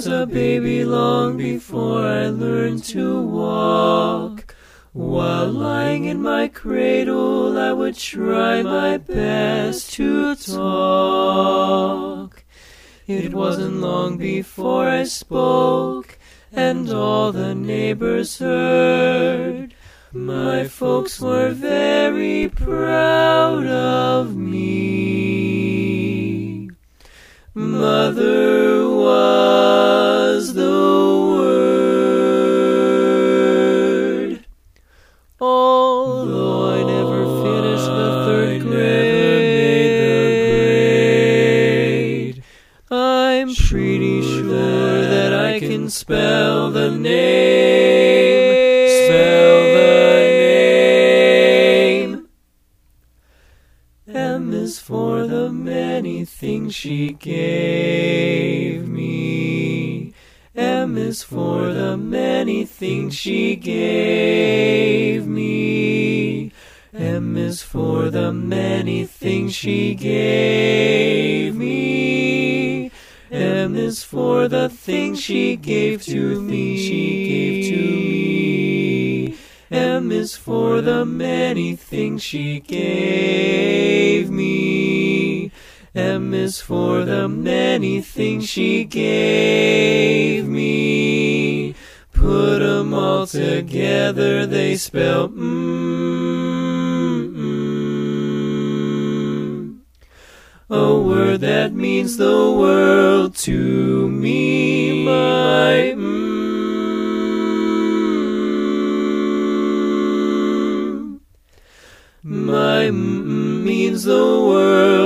was a baby long before I learned to walk. While lying in my cradle, I would try my best to talk. It wasn't long before I spoke, and all the neighbors heard. My folks were very proud of me. Mother was the word. Although I never finished the third grade, I'm pretty sure that I can spell the name. Spell the name. M is for the many things she gave me. M is for the many things she gave me. M is for the many things she gave me. M is for the things she gave to me. She gave to me. M is for the many things she gave me. M is for the many things she gave me. Put 'em all together, they spell a word that means the world to me. My means the world